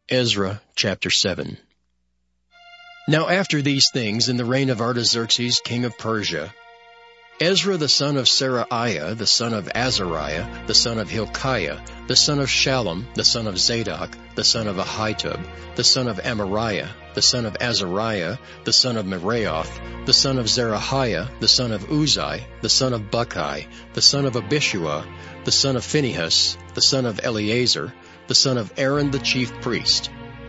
Ezra chapter 7. Now after these things, in the reign of Artaxerxes king of Persia, Ezra the son of Seraiah, the son of Azariah, the son of Hilkiah, the son of Shallum, the son of Zadok, the son of Ahitub, the son of Amariah, the son of Azariah, the son of Meraioth, the son of Zerahiah, the son of Uzai, the son of Buckai, the son of Abishua, the son of Phinehas, the son of Eleazar, the son of Aaron the chief priest.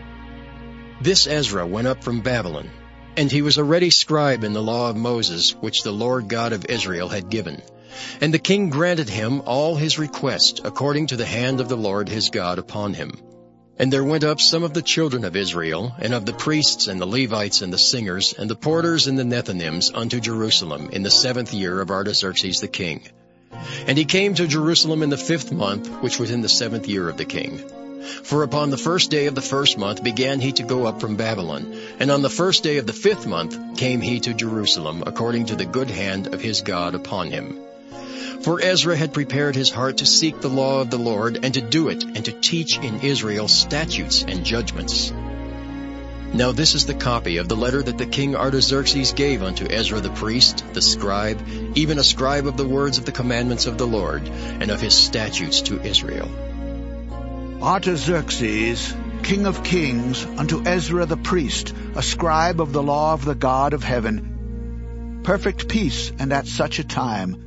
This Ezra went up from Babylon, and he was a ready scribe in the law of Moses, which the Lord God of Israel had given. And the king granted him all his request, according to the hand of the Lord his God upon him. And there went up some of the children of Israel, and of the priests and the Levites and the singers, and the porters and the Nethinims unto Jerusalem in the 7th year of Artaxerxes the king. And he came to Jerusalem in the 5th month, which was in the 7th year of the king. For upon the 1st day of the 1st month began he to go up from Babylon, and on the 1st day of the 5th month came he to Jerusalem, according to the good hand of his God upon him. For Ezra had prepared his heart to seek the law of the Lord, and to do it, and to teach in Israel statutes and judgments. Now this is the copy of the letter that the king Artaxerxes gave unto Ezra the priest, the scribe, even a scribe of the words of the commandments of the Lord, and of his statutes to Israel. Artaxerxes, king of kings, unto Ezra the priest, a scribe of the law of the God of heaven, perfect peace, and at such a time.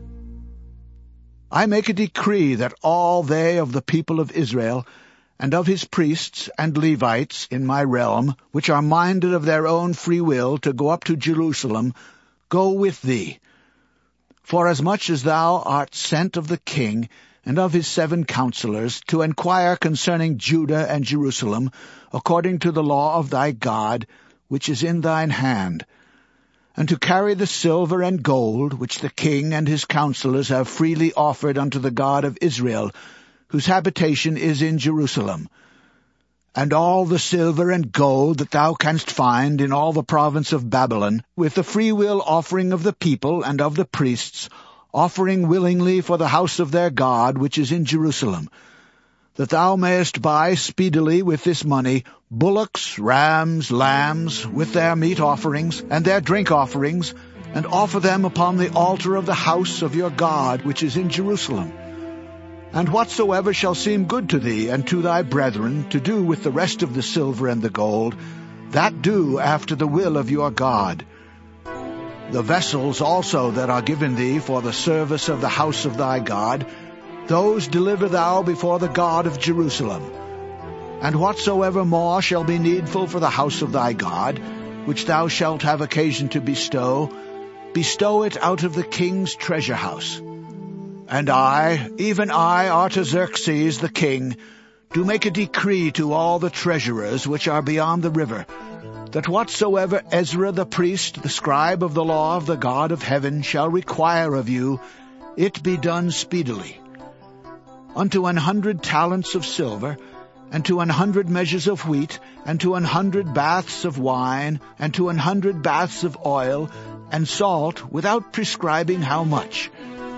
I make a decree that all they of the people of Israel, and of his priests and Levites in my realm, which are minded of their own free will to go up to Jerusalem, go with thee. Forasmuch as thou art sent of the king, and of his 7 counselors, to enquire concerning Judah and Jerusalem, according to the law of thy God, which is in thine hand, and to carry the silver and gold, which the king and his counselors have freely offered unto the God of Israel, whose habitation is in Jerusalem, and all the silver and gold that thou canst find in all the province of Babylon, with the freewill offering of the people and of the priests, offering willingly for the house of their God, which is in Jerusalem, that thou mayest buy speedily with this money bullocks, rams, lambs, with their meat offerings and their drink offerings, and offer them upon the altar of the house of your God, which is in Jerusalem. And whatsoever shall seem good to thee and to thy brethren to do with the rest of the silver and the gold, that do after the will of your God. The vessels also that are given thee for the service of the house of thy God, those deliver thou before the God of Jerusalem. And whatsoever more shall be needful for the house of thy God, which thou shalt have occasion to bestow it out of the king's treasure house. And I, even I, Artaxerxes the king, do make a decree to all the treasurers which are beyond the river, that whatsoever Ezra the priest, the scribe of the law of the God of heaven, shall require of you, it be done speedily. Unto 100 talents of silver, and to 100 measures of wheat, and to 100 baths of wine, and to 100 baths of oil, and salt, without prescribing how much.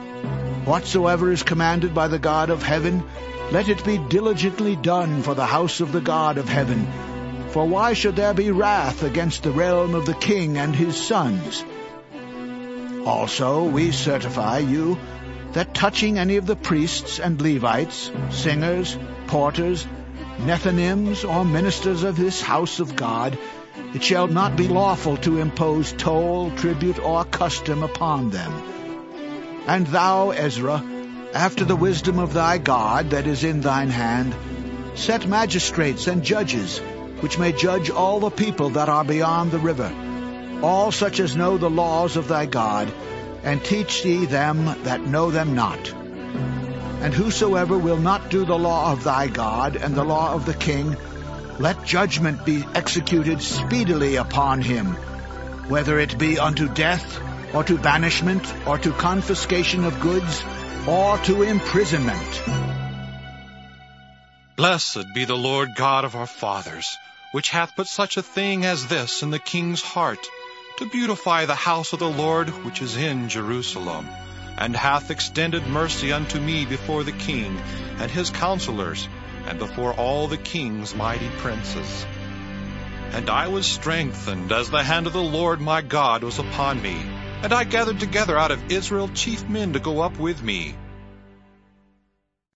Whatsoever is commanded by the God of heaven, let it be diligently done for the house of the God of heaven. For why should there be wrath against the realm of the king and his sons? Also we certify you that touching any of the priests and Levites, singers, porters, Nethinims, or ministers of this house of God, it shall not be lawful to impose toll, tribute, or custom upon them. And thou, Ezra, after the wisdom of thy God that is in thine hand, set magistrates and judges, which may judge all the people that are beyond the river, all such as know the laws of thy God, and teach ye them that know them not. And whosoever will not do the law of thy God and the law of the king, let judgment be executed speedily upon him, whether it be unto death, or to banishment, or to confiscation of goods, or to imprisonment. Blessed be the Lord God of our fathers, which hath put such a thing as this in the king's heart, to beautify the house of the Lord which is in Jerusalem, and hath extended mercy unto me before the king and his counselors, and before all the king's mighty princes. And I was strengthened as the hand of the Lord my God was upon me, and I gathered together out of Israel chief men to go up with me,